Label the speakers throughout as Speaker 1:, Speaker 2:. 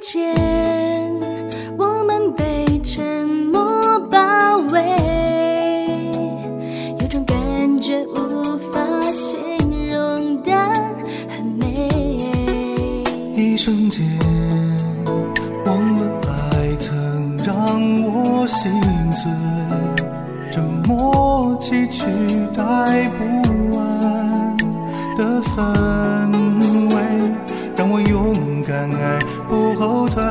Speaker 1: 间，我们被沉默包围，有种感觉无法形容，但很美。
Speaker 2: 一瞬间忘了爱曾让我心醉，这默契取代不完的氛围，让我勇敢爱不后退。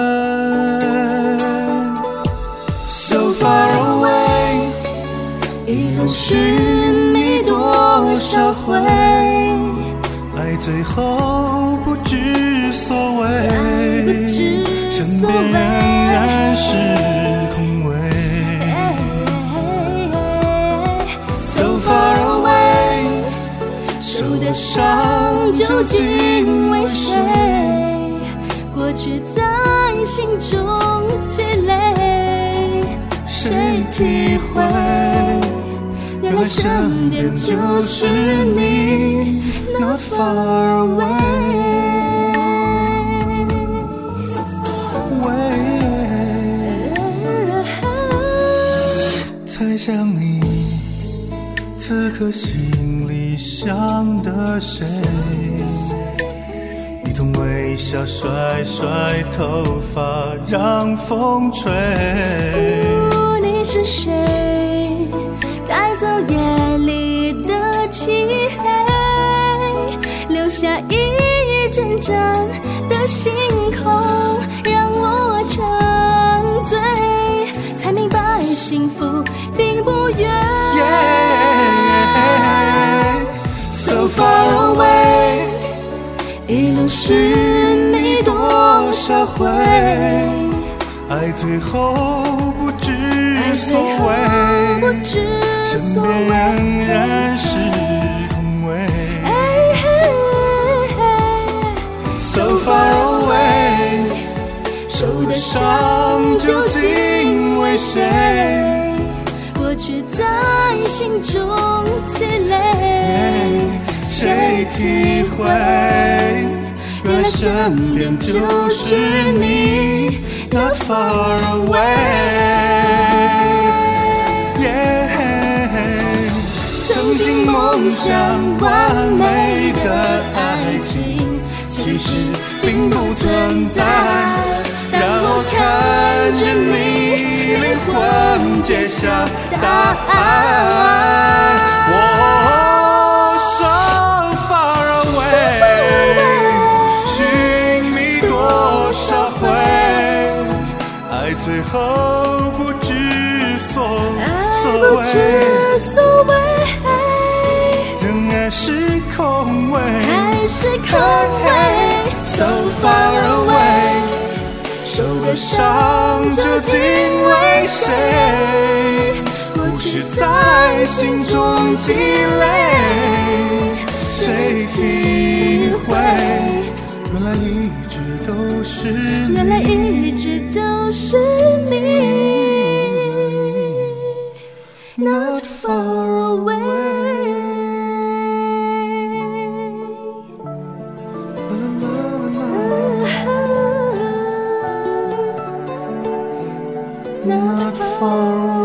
Speaker 2: So far away，
Speaker 1: 一路寻觅多少回，
Speaker 2: 爱最后不知所谓，身边仍然是空位。So far away，
Speaker 1: 受的伤究竟为谁？过去在心中积累，谁体会？原来身边就是你 ，Not far away。
Speaker 2: 猜想你此刻心里想的谁？你总微笑甩甩头发让风吹。
Speaker 1: 你是谁？带走夜里的漆黑，留下一阵阵的星空，让我沉醉，才明白幸福并不远。
Speaker 2: So far away，
Speaker 1: 一路寻觅多少回，
Speaker 2: 爱最后不知所谓，身边仍然是空位。So far away，
Speaker 1: 受的伤究竟为谁？过去在心中积累，
Speaker 2: 谁体会？原来身边就是你 ，Not far away。
Speaker 1: 曾经梦想完美的爱情，其实并不存在。当我看着你，灵魂揭晓答案。
Speaker 2: So far away， 寻觅多少回，爱最后不知所谓，仍然是空位。So far away，
Speaker 1: 受的伤究竟为谁？
Speaker 2: 故事在心中积累，谁体会？原来一直都是你，
Speaker 1: 原来一直都是你 ，Not far away。
Speaker 2: Not far away。